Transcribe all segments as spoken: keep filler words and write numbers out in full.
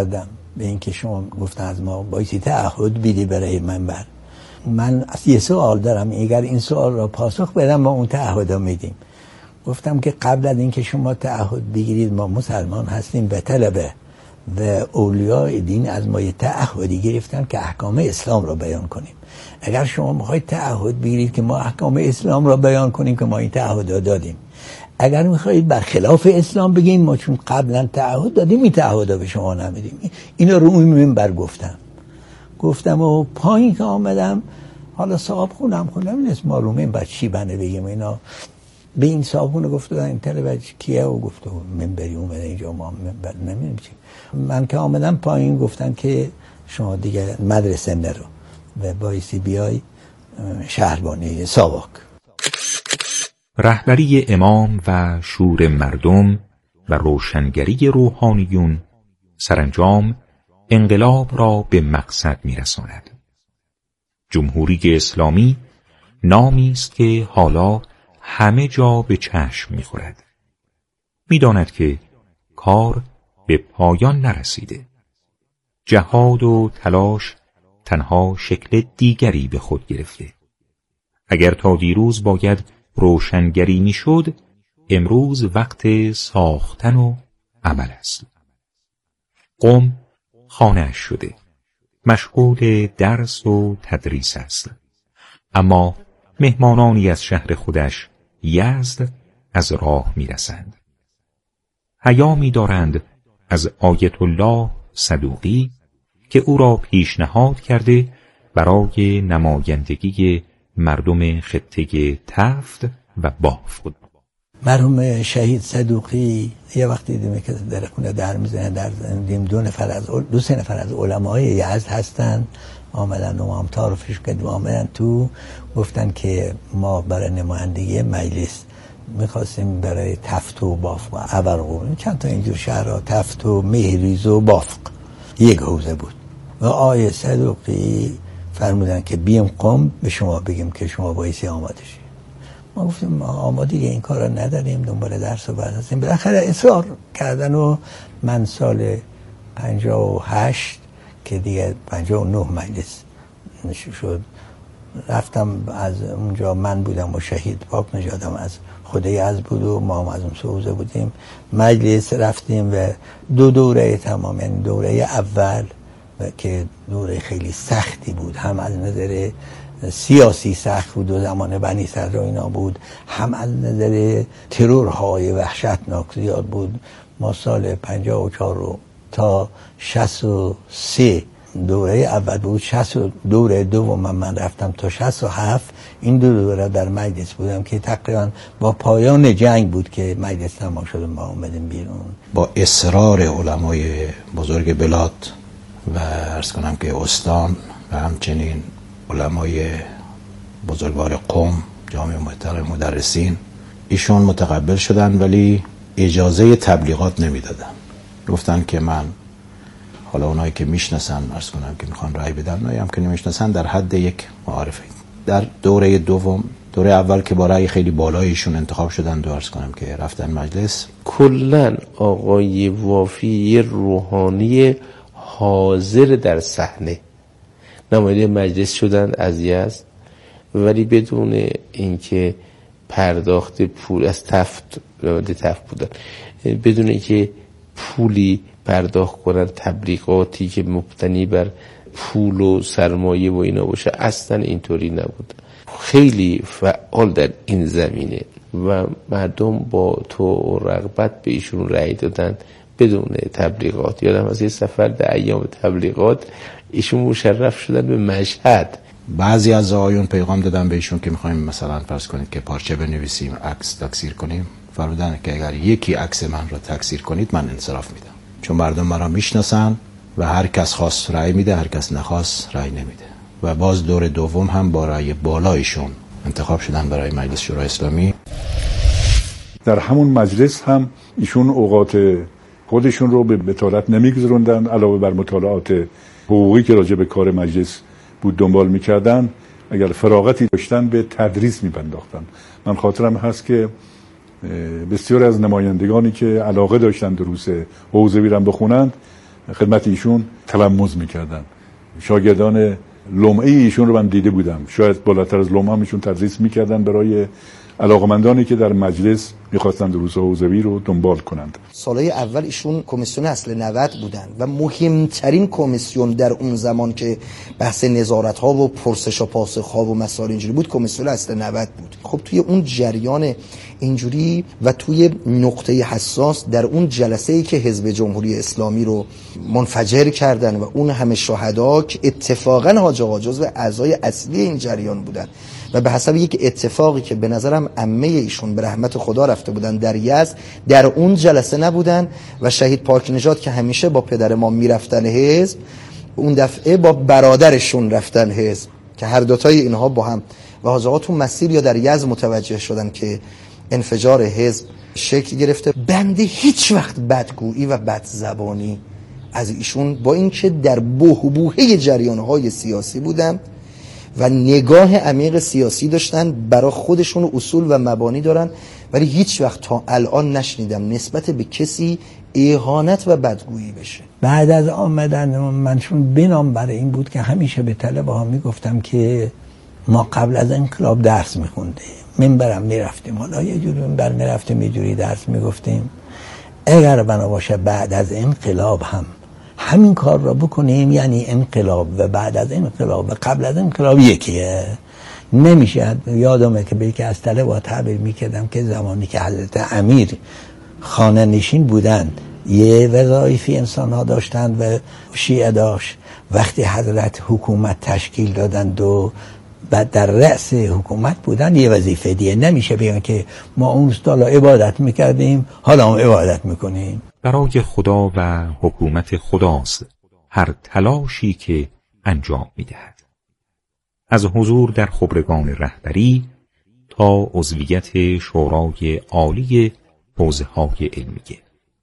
به این که شما گفتن از ما بایستی تعهد بیدی برای منبر. من یه سوال دارم، اگر این سوال را پاسخ بدم ما اون تعهد را میدیم. گفتم که قبل از اینکه شما تعهد بگیرید ما مسلمان هستیم به طلبه و اولیاء دین از ما یه تعهدی گرفتن که احکام اسلام را بیان کنیم. اگر شما میخواید تعهد بگیرید که ما احکام اسلام را بیان کنیم که ما این تعهد را دادیم، اگر میخواید برخلاف اسلام بگین ما چون قبلا تعهد دادیم این تعهد را به شما نمیدیم. اینا رو اون منبر گفتم گفتم و پایین که آمدم حالا صاحب خونم خونم نیست ما منبر چی بنده بگیم. اینا به این صاحبونه گفته این طلبه کیه و گفته منبری اومده اینجا ما منبر نمیدیم چی. من که آمدم پایین گفتن که شما دیگه مدرسه نرو و بایستی بیای شهربانی ساواک. رهبری امام و شور مردم و روشنگری روحانیون سرانجام انقلاب را به مقصد می‌رساند. جمهوری اسلامی نامی است که حالا همه جا به چشم می‌خورد. می‌داند که کار به پایان نرسیده. جهاد و تلاش تنها شکل دیگری به خود گرفته. اگر تا دیروز باید روشنگری می‌شد، امروز وقت ساختن و عمل است. قم خانه‌اش شده، مشغول درس و تدریس است. اما مهمانانی از شهر خودش یزد از راه می‌رسند. حیا می‌دارند از آیت الله صدوقی که او را پیشنهاد کرده برای نمایندگی مردم خطه تفت و بافت. مرحوم شهید صدوقی یه وقتی دیدیم که در خونه در میزنه، در دیدیم دو نفر از دو سه نفر از علمای یزد هستن، آمدن و ما هم تعارفش کردیم، آمدن تو گفتن که ما برای نمایندگی مجلس میخواستیم برای تفت و بافق و ابرقو، چند تا اینجور شهرها، تفت و مهریز و بافق یک حوزه بود و آیه صدوقی فرمودن که بیم قم به شما بگیم که شما بایستی آماده شید. ما گفتیم ما آمادگی این کار را نداریم، دنبال درس و بعد هستیم. بالاخره اصرار کردن و من سال پنجاه و هشت که دیگه پنجاه و نه مجلس شد رفتم، از اونجا من بودم و شهید پاک نژادم از خدای از بود و ما هم از اون سوزه بودیم مجلس رفتیم و دو دوره تمام، یعنی دوره اول و که دوره خیلی سختی بود، هم از نظر سیاسی سخت بود و زمان بنی صدر و اینا بود، هم از نظر ترورهای وحشتناک زیاد بود. ما سال پنجاه و چهار تا شصت و سه دوره اول بود، شصت دوره دوم من, من رفتم تا شصت و هفت، این دو دوره در مجلس بودم که تقریبا با پایان جنگ بود که مجلس تمام شد و ما اومدیم بیرون. با اصرار علمای بزرگ بلاد و عرض کنم که استان و همچنین علمای بزرگوار قم، جامعه محترم مدرسین، ایشون متقبل شدن ولی اجازه تبلیغات نمیدادن. گفتن که من حالا اونایی که میشناسن عرض کنم که میخوان رای بدن، اونایی هم که نمیشناسن در حد یک معارفه. در دوره دوم، دوره اول که با رای خیلی بالای ایشون انتخاب شدن دو عرض کنم که رفتن مجلس. کلن آقای وافی یه روحانی حاضر در صحنه نماینده مجلس شدن از یزد، ولی بدون اینکه پرداخت پول از تفت نماینده تفت بودن، بدون اینکه پولی پرداخت کنن، تبلیغاتی که مبتنی بر پول و سرمایه و اینا باشه، اصلا اینطوری نبود. خیلی فعال در این زمینه و مردم با تو رغبت به ایشون رأی دادن بدون تبلیغات. یادم از یه سفر در ایام تبلیغات ایشون مشرف شدن به مشهد. بعضی از آقایون پیغام دادن به ایشون که میخوایم مثلا فرض کنید که پارچه بنویسیم، عکس تکثیر کنیم. فرمودن که اگر یکی عکس من را تکثیر کنید من انصراف میدم، چون مردم مرا میشناسن و هر کس خواست رأی میده، هر کس نخواست رأی نمیده. و باز دور دوم هم با رأی بالایشون انتخاب شدن برای مجلس شورای اسلامی. در همون مجلس هم ایشون اوقات خودشون رو به بطالت نمیگذروندن، علاوه بر مطالعات حقوقی که راجع به کار مجلس بود دنبال میکردن، اگر فراغتی داشتن به تدریس میپرداختن. من خاطرم هست که بسیار از نمایندگانی که علاقه داشتن دروس حوزه بیرن بخونند خدمت ایشون تلمذ میکردن. شاگردان لمعه ایشون رو من دیده بودم، شاید بالاتر از لمعه هم ایشون تدریس میکردن برای علاقمندانی که در مجلس میخواستن دروس حوزوی رو دنبال کنند. سالهای اول ایشون کمیسیون اصل نود بودن و مهمترین کمیسیون در اون زمان که بحث نظارت ها و پرسش و پاسخ ها و مسائل اینجوری بود کمیسیون اصل نود بود. خب توی اون جریان اینجوری و توی نقطه حساس در اون جلسه‌ای که حزب جمهوری اسلامی رو منفجر کردن و اون همه شهدا که اتفاقا حاج آقا جزو اعضای اصلی این جریان بودن و به حسب یک اتفاقی که به نظرم عمه ایشون به رحمت خدا رفته بودن در یزد در اون جلسه نبودن و شهید پاک نژاد که همیشه با پدر ما میرفتن حزب اون دفعه با برادرشون رفتن حزب که هر دوتای اینها با هم و حاج آقا تو مسیر یا در یزد متوجه شدن که انفجار حزب شکل گرفته. بنده هیچ وقت بدگویی و بدزبانی از ایشون با اینکه در بحبوحه جریان‌های سیاسی بودم و نگاه عمیق سیاسی داشتن برای خودشون اصول و مبانی دارن ولی هیچ وقت تا الان نشنیدم نسبت به کسی اهانت و بدگویی بشه. بعد از آمدن منشون بنام برای این بود که همیشه به طلبه ها میگفتم که ما قبل از انقلاب درس میخوندیم، منبرم میرفتیم، حالا یه جوری منبر میرفتیم یه جوری درس میگفتیم. اگر بنا باشه بعد از انقلاب هم همین کار را بکنیم، یعنی انقلاب و بعد از انقلاب و قبل از انقلاب یکیه. نمیشه. یادمه که به یکی از طلبه تعبیر میکردم که زمانی که حضرت امیر خانه نشین بودن یه وظایفی انسان ها داشتن و شیعه داشت، وقتی حضرت حکومت تشکیل دادند و بعد در رأس حکومت بودن یه وظیفه دیگه. نمیشه بگن که ما اون سالا عبادت میکردیم حالا هم عبادت میکنیم. برای خدا و حکومت خداست هر تلاشی که انجام میدهد، از حضور در خبرگان رهبری تا عضویت شورای عالی حوزه های علمیه،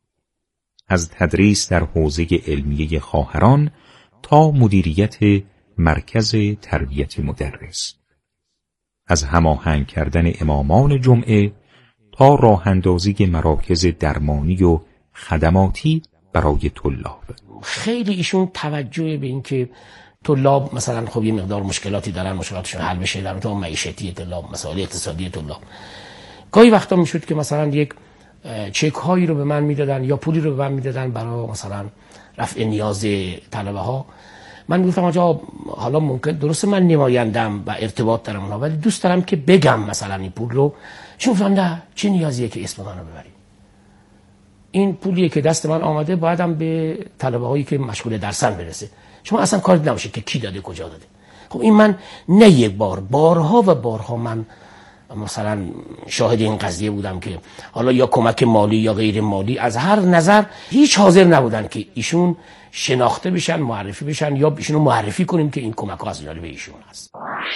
از تدریس در حوزه علمیه خواهران تا مدیریت مرکز تربیت مدرس، از هماهنگ کردن امامان جمعه تا راه اندازی مراکز درمانی و خدماتی برای طلاب. خیلی ایشون توجه به این که طلاب مثلا خب یه مقدار مشکلاتی دارن، مشکلاتشون حل بشه، در تو معیشتی طلاب، مسائل اقتصادی طلاب. گاهی وقتا میشد که مثلا یک چک هایی رو به من میدادن یا پولی رو به من میدادن برای مثلا رفع نیاز طلبه ها. من میگفتم آجا حالا ممکن درسته من نمایندم و ارتباط دارم اونها ولی دوست دارم که بگم مثلا این پول رو. چون گفتم نه چه نیازیه که اسم منو ببرید، این پولیه که دست من آمده بعدم به طلبه هایی که مشغول درسن برسه، شما اصلا کاری نباشه که کی داده کجا داده. خب این من نه یک بار، بارها و بارها من مثلا شاهد این قضیه بودم که حالا یا کمک مالی یا غیر مالی از هر نظر هیچ حاضر نبودن که ایشون شناخته بشن، معرفی بشن یا ایشون رو معرفی کنیم که این کمک ها از جانب ایشون هست.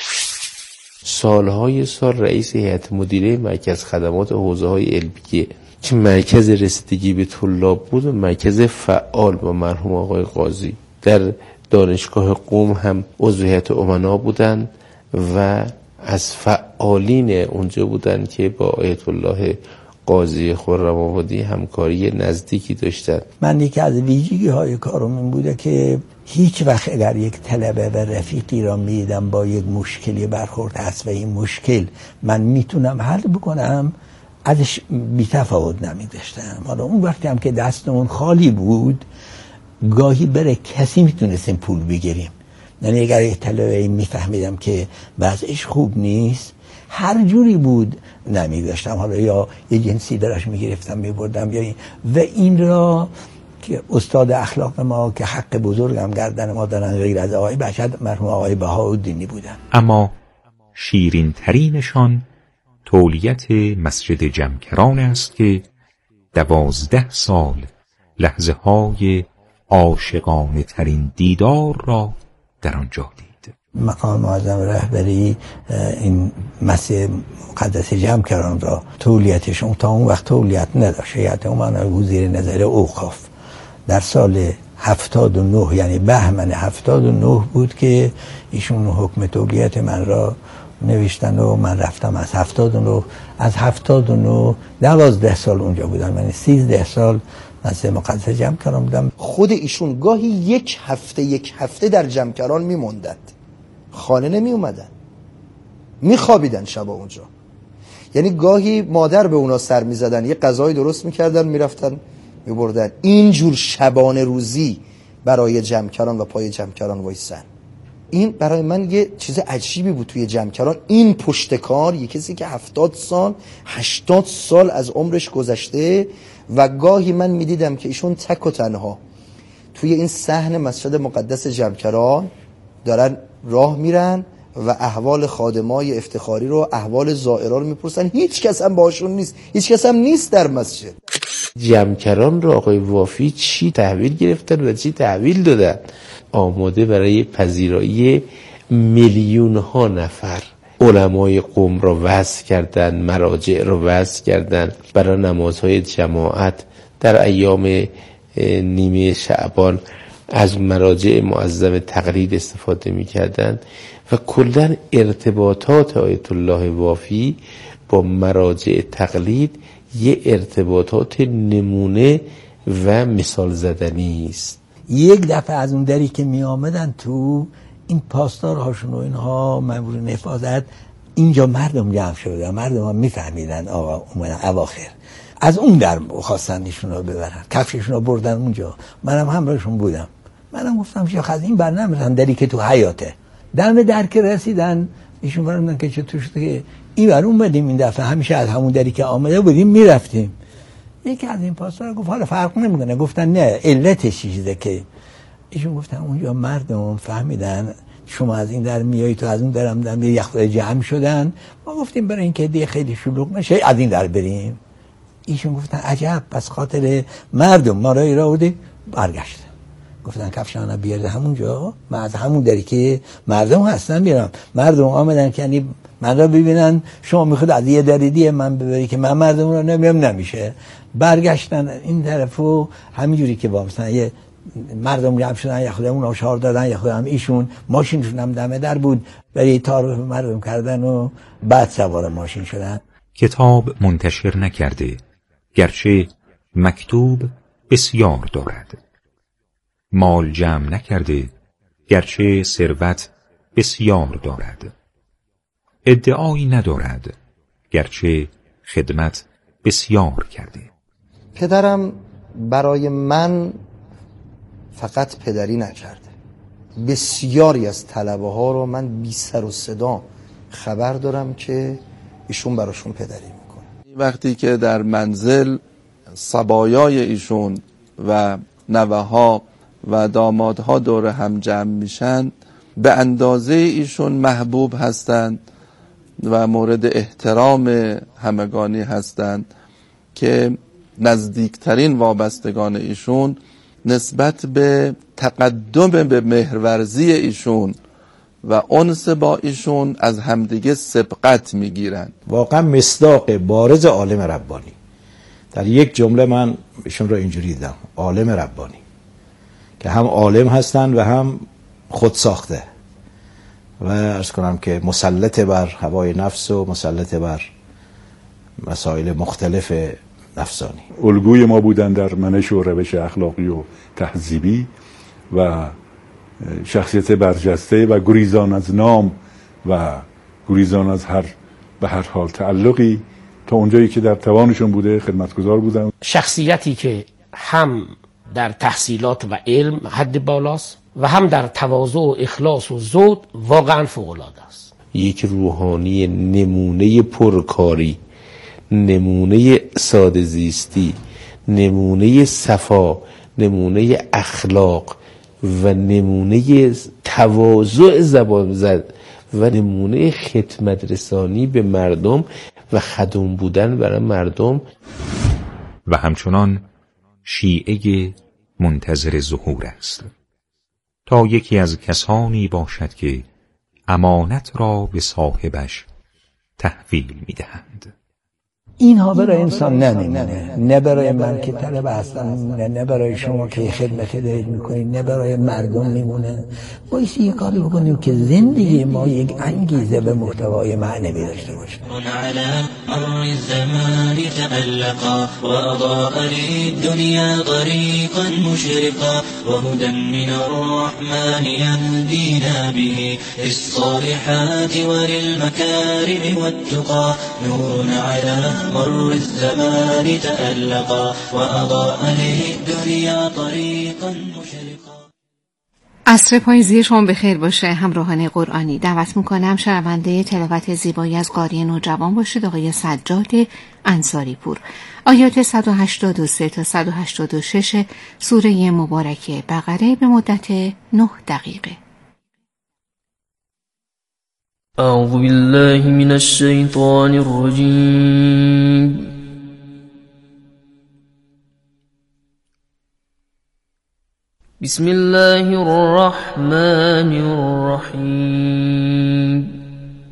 سالهای سال رئیس هیئت مدیره مرکز خدمات حوزه های علمیه که مرکز رسیدگی به طلاب بود و مرکز فعال با مرحوم آقای قاضی. در دانشگاه قم هم عضو هیئت امنا بودند و از فعالین اونجا بودن که با آیت الله قاضی خرم‌آبادی همکاری نزدیکی داشتن. من یکی از ویژگی های کارم این بوده که هیچ وقت اگر یک طلبه و رفیقی را میدم با یک مشکلی برخورد هست و این مشکل من میتونم حل بکنم ازش بی تفاوت نمیداشتم. حالا اون وقتی هم که دستمون خالی بود گاهی بره کسی میتونستیم پول بگیریم، یعنی اگر یک طلبه میفهمیدم که وضعش خوب نیست هر جوری بود نمیداشتم، حالا یا یه جنسی درش میگرفتم میبردم یا این و این را که استاد اخلاق ما که حق بزرگم گردن ما دارن غیر از آقای بشد مرحوم آقای بهاءالدینی بودن. اما شیرین ترینشان تولیت مسجد جمکران است که دوازده سال لحظه های عاشقانه ترین دیدار را در آنجا دید. مقام معظم رهبری این مسجد مقدس جمکران را تولیتشون تا اون وقت تولیت نداشت، هیئت امنا وزیر نظر اوقاف در سال هفتاد و نه یعنی بهمن هفتاد و نه بود که ایشون حکم تولیت من را نوشتن و من رفتم. از هفتاد و نه از هفتاد و نه دوازده سال اونجا بودم، یعنی سیزده سال مسجد مقدس جمکران بودم. خود ایشون گاهی یک هفته یک هفته در جمکران میموندند، خانه نمی اومدن، میخوابیدن شبا اونجا. یعنی گاهی مادر به اونا سر میزدن، یه غذای درست میکردن میرفتن میبردن. اینجور شبانه روزی برای جمکران و پای جمکران وایسن. این برای من یه چیز عجیبی بود توی جمکران. این پشتکار، یه کسی که هفتاد سال هشتاد سال از عمرش گذشته و گاهی من میدیدم که ایشون تک و تنها توی این صحن مسجد مقدس جمکران دارن راه میرن و احوال خادمای افتخاری رو، احوال زائران رو میپرسن. هیچ کس هم باشون نیست، هیچ کس هم نیست در مسجد. جمکران رو آقای وافی چی تحویل گرفتن و چی تحویل دادن؟ آماده برای پذیرایی میلیون ها نفر. علمای قوم رو وضع کردن، مراجع رو وضع کردن، برای نمازهای جماعت در ایام نیمه شعبان از مراجع معظم تقلید استفاده می کردن و کلاً ارتباطات آیت الله وافی با مراجع تقلید یه ارتباطات نمونه و مثال زدنی است. یک دفعه از اون دری که می آمدن تو این پاسدارهاشون و اینها مأمور نفاذت، اینجا مردم جمع شده، مردم ها می فهمیدن آقا اومدن اواخر، از اون در خواستن ایشون رو ببرن، کفششون رو بردن اونجا. منم همراهشون بودم. منم گفتم شیخ از این بر نمیرن، دری که تو حیاته. دم در که رسیدن ایشون برامدن که چطور شده که این بر اومدیم این دفعه، همیشه از همون دری که آمده بودیم میرفتیم. یکی از این پاسدارا گفت حالا فرق نمیکنه. گفتن نه علتش چیزه که ایشون گفتن اونجا مردم فهمیدن شما از این در میایی تو از اون درم در یه خود جمع شدن. ما گفتیم برای اینکه دیگه خیلی شلوغ نشه از این در بریم. ایشون گفتن عجب، پس خاطر مردم ما رای را بوده. برگشت گفتن کفشانا بیارده همونجا، من از همون دری که مردم هستن بیارم. مردم آمدن که یعنی من را ببینن شما میخواد از یه دری دیگه من ببری که من مردم را نمیم، نمیشه. برگشتن این طرفو همینجوری که با مثلا یه مردم جمع شدن، یا خود اون آشار دادن، یا خود هم ایشون ماشینشون هم دم در بود، برای تعارف مردم کردن و بعد سوار ماشین شدن. کتاب منتشر نکرده گرچه مکتوب بسیار دارد، مال جمع نکرده گرچه ثروت بسیار دارد، ادعایی ندارد گرچه خدمت بسیار کرده. پدرم برای من فقط پدری نکرده، بسیاری از طلبه ها رو من بی سر و صدا خبر دارم که ایشون براشون پدری میکنه. وقتی که در منزل صبایای ایشون و نوه ها و دامادها دور هم جمع میشن، به اندازه ایشون محبوب هستند و مورد احترام همگانی هستند که نزدیکترین وابستگان ایشون نسبت به تقدم به مهرورزی ایشون و انس با ایشون از همدیگه سبقت میگیرند. واقعا مصداق بارز عالم ربانی. در یک جمله من ایشون رو اینجوری دیدم، عالم ربانی، که هم عالم هستن و هم خود ساخته و عرض کنم که مسلط بر هوای نفس و مسلط بر مسائل مختلف نفسانی. الگوی ما بودن در منش و روش اخلاقی و تهذیبی و شخصیت برجسته و گریزان از نام و گریزان از هر به هر حال تعلقی تا اونجایی که در توانشون بوده خدمتگزار بودن. شخصیتی که هم در تحصیلات و علم حد بالاست و هم در تواضع و اخلاص و زهد واقعا فوق‌العاده است. یک روحانی نمونه پرکاری، نمونه ساده زیستی، نمونه صفا، نمونه اخلاق و نمونه تواضع زبان زد و نمونه خدمت رسانی به مردم و خدوم بودن برای مردم. و همچنان شیعه منتظر ظهور است تا یکی از کسانی باشد که امانت را به صاحبش تحویل می‌دهند. اینها برای انسان نمیمونه، نه برای من که طلب اصلا میمونه، نه برای شما که خدمت دارید میکنید، نه برای مردم میمونه. بایستی یه کاری بکنیم که زندگی ما یک انگیزه به محتوای معنوی داشته باشه. على مر الزمان تألقا وأضاء للدنيا طريقا مشرقا وهدى من الرحمن يهدينا به للصالحات وللمكارم والتقى نور على مر الزمان تألقا وأضاء للدنيا طريقا مشرقا. عصر پاییزی شما بخیر باشه همراهان قرآنی. دعوت میکنم شنونده تلاوت زیبایی از قاری نوجوان باشید، آقای سجاد انصاری پور. آیات صد و هشتاد و سه تا صد و هشتاد و شش سوره مبارکه بقره به مدت نه دقیقه. اعوذ بالله من الشیطان الرجیم. بسم الله الرحمن الرحيم.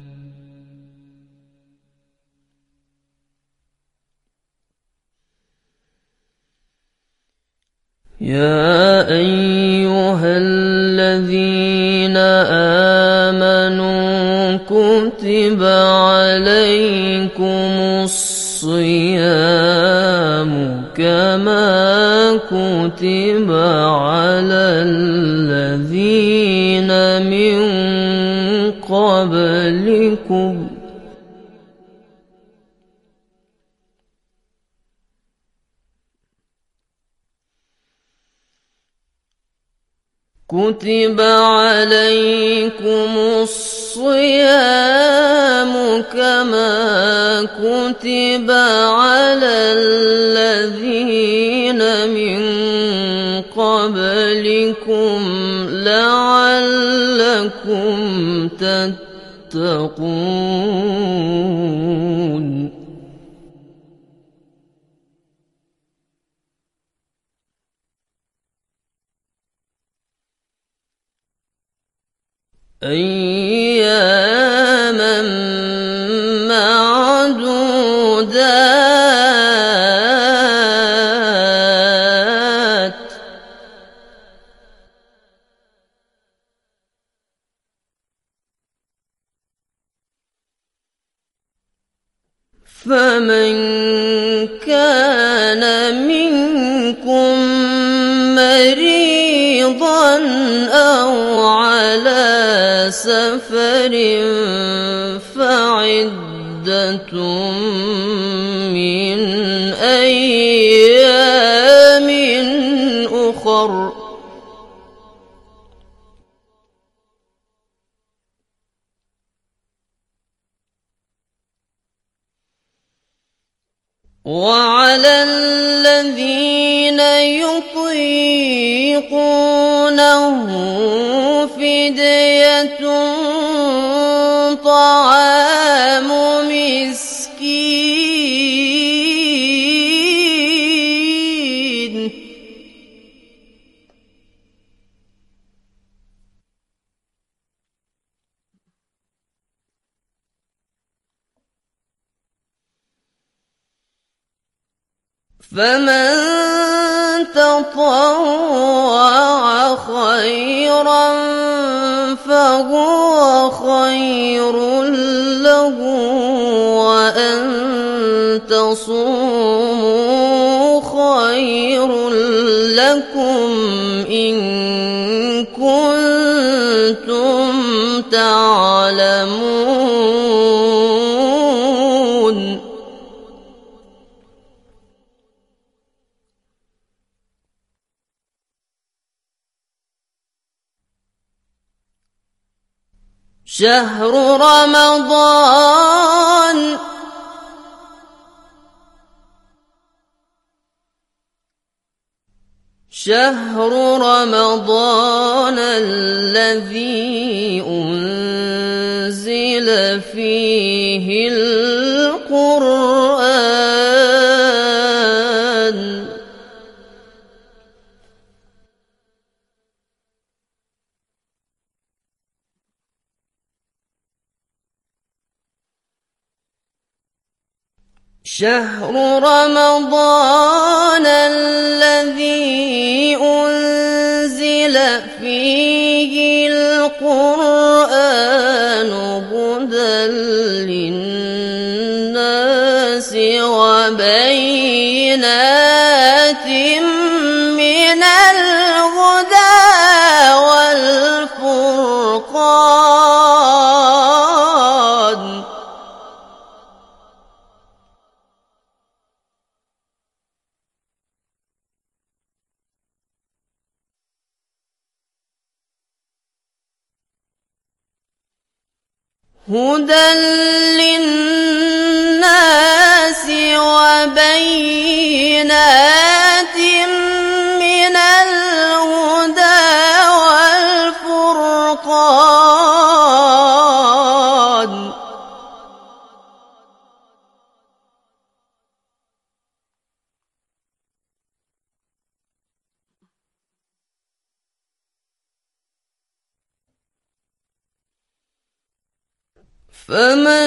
يا أيها الذين آمنوا كتب عليكم الصيام كما كتب على الذين من قبلكم كتب عليكم الصيام كما كتب على الذين من قبلكم لعلكم تتقون. أياما معدودات فمن كان منكم مريضا أو على سفر فعدة من أيام أخر وعلى الذين يطيقونه فدية طعام مسكين فمن تطوع خيرا فهو خير له وأن تصوموا خير لكم إن كنتم تعلمون. شهر رمضان شهر رمضان الذي أنزل فيه القرآن شهر رمضان الذي أنزل فيه القرآن هدى للناس وبينات من الهدى والفرقان هدى للناس وبينات من الهدى والفرقان فمن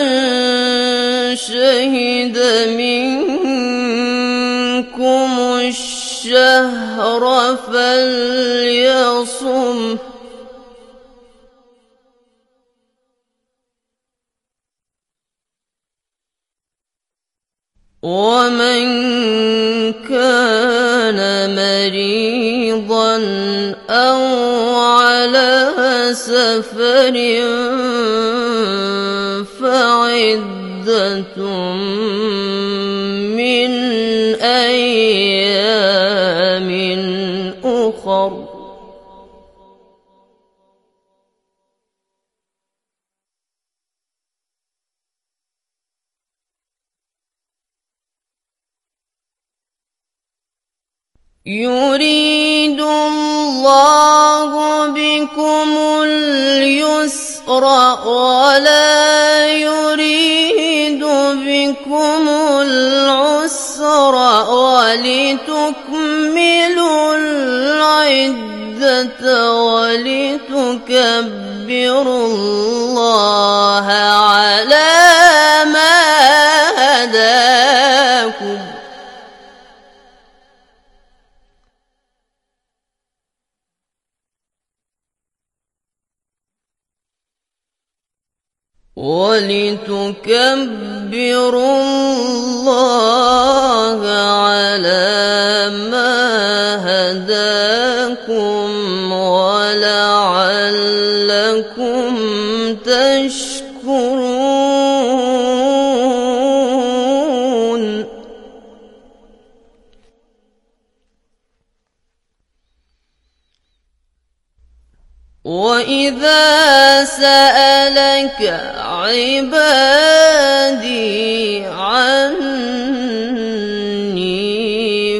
شهد منكم الشهر فليصم ومن كان مريضا أو على سفر فعدة من أيام أخر يريد الله بكم اليسر ولا يريد بكم العسر ولتكملوا العدة ولتكبروا الله على ما هداكم ولتكبروا الله على ما هداكم ولعلكم تشكرون وإذا سألك عبادي عني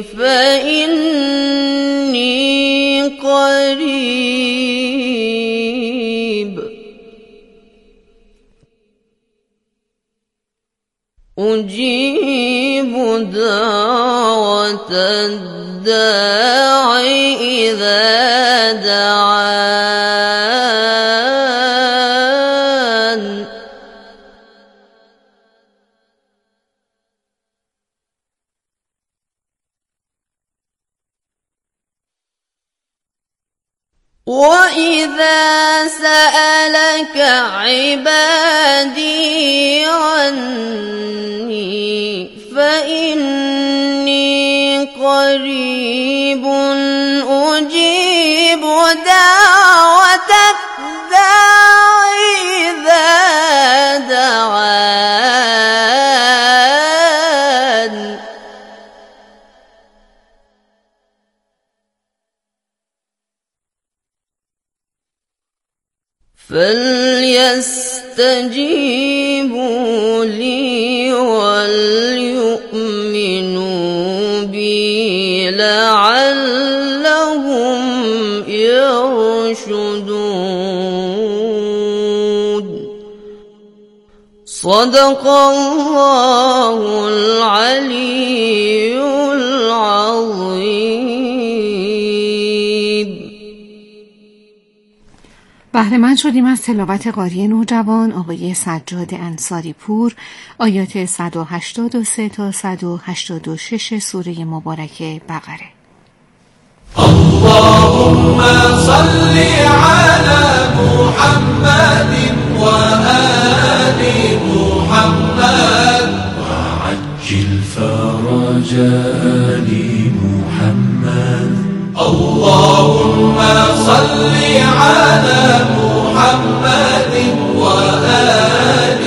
فإني قريب أجيب دعوة الداع إذا دعان وإذا سألك عبادي عني فإني قريب أجيب دعوة الداع إذا دعان فليستجيبوا لي وليؤمنوا بي لعلهم يرشدون صدق الله العلي العظيم. بهره مند شدیم از تلاوت قاری نوجوان آقای سجاد انصاری پور آیات صد و هشتاد و سه تا صد و هشتاد و شش سوره مبارک بقره. اللهم صل على محمد و آل محمد وعجل فرج آل محمد. اللهم صل على محمد و آل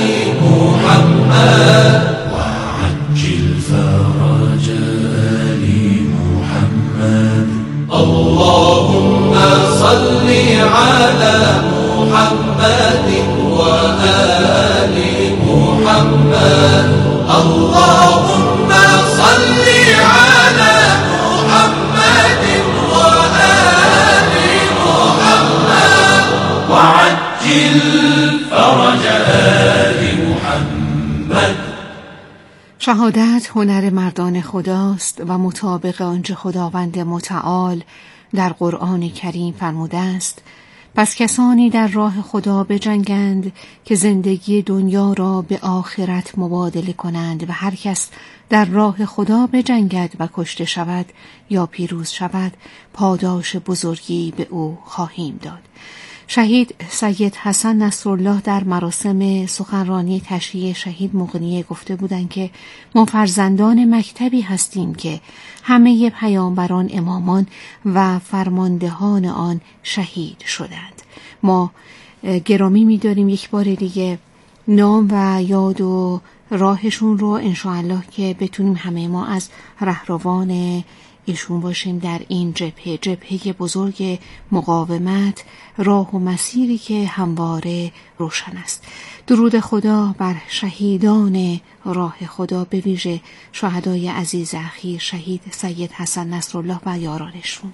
محمد وعجل فرج آل محمد. اللهم صل على محمد و آل محمد. اللهم صل على محمد و آل محمد وعجل فرج آل محمد. شهادت هنر مردان خداست و مطابق آنچه خداوند متعال در قرآن کریم فرموده است: پس کسانی در راه خدا بجنگند که زندگی دنیا را به آخرت مبادله کنند و هر کس در راه خدا بجنگد و کشته شود یا پیروز شود پاداش بزرگی به او خواهیم داد. شهید سید حسن نصرالله در مراسم سخنرانی تشییع شهید مغنیه گفته بودند که ما فرزندان مکتبی هستیم که همه پیامبران، امامان و فرماندهان آن شهید شدند. ما گرامی می‌داریم یک بار دیگه نام و یاد و راهشون رو انشاءالله که بتونیم همه ما از رهروان ایشون باشیم در این جبهه جبهه بزرگ مقاومت، راه و مسیری که همواره روشن است. درود خدا بر شهیدان راه خدا، به ویژه شهدای عزیز اخیر شهید سید حسن نصرالله و یارانشون.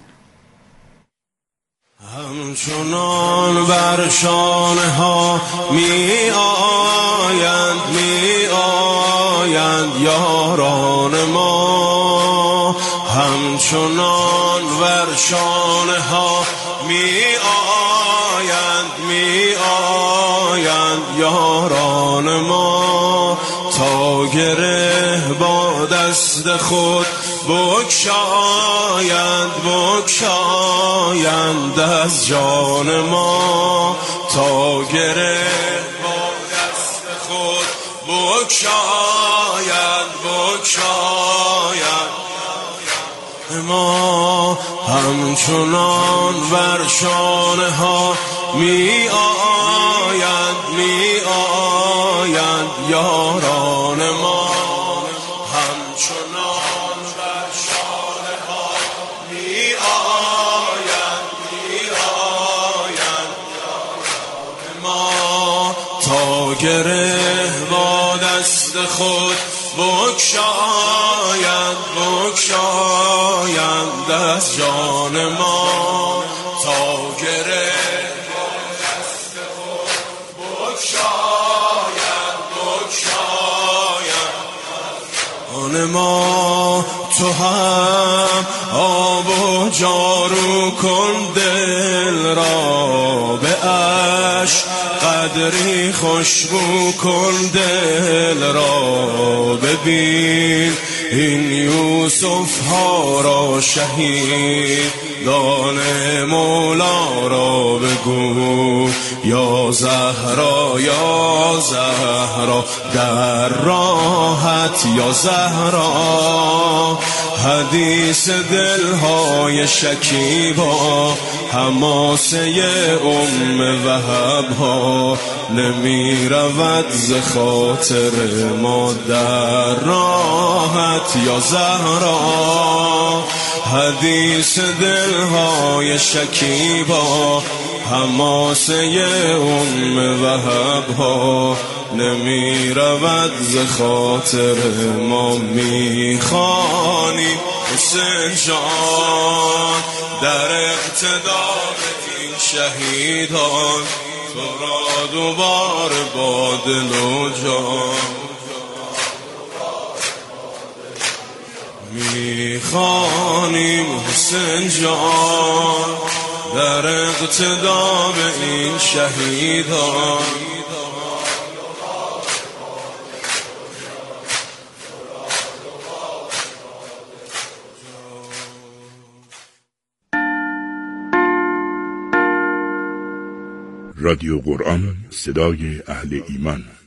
همچنان بر شانه ها می آیند می آیند یاران ما، همچنان بر شانه ها می آیند می آیند یاران ما، تا گره با دست خود بگشایند بگشایند از جان ما، تا گره با دست خود بگشایند بگشایند ما، همچنان بر شانه ها می آیند می آیند یاران ما، همچنان بر شانه ها می آیند می آیند یاران ما، تا گره با دست خود بگشایند بگشایند از جان ما، تا گره با دست خود بگشایند بگشایند جان ما. تو هم آب و جارو کن دل را، به عشق قدری خوشبو کن دل را، ببین این یوسف ها را شهید دان مولا را بگو، یا زهرا یا زهرا در راحت یا زهرا، حدیث دلهای شکیبا حماسه ام وهب ها، نمی رود ز خاطر ما در راحت یا زهرا، حدیث دلهای شکیبا حماسه ام وهب ها، نمی رود ز خاطر ما. می خوانیم حسین جان در اقتدار این شهیدان، تو را دوباره با دل و جان می خوانیم حسین جان در اقتدا به این شهیدان. رادیو قرآن، صدای اهل ایمان.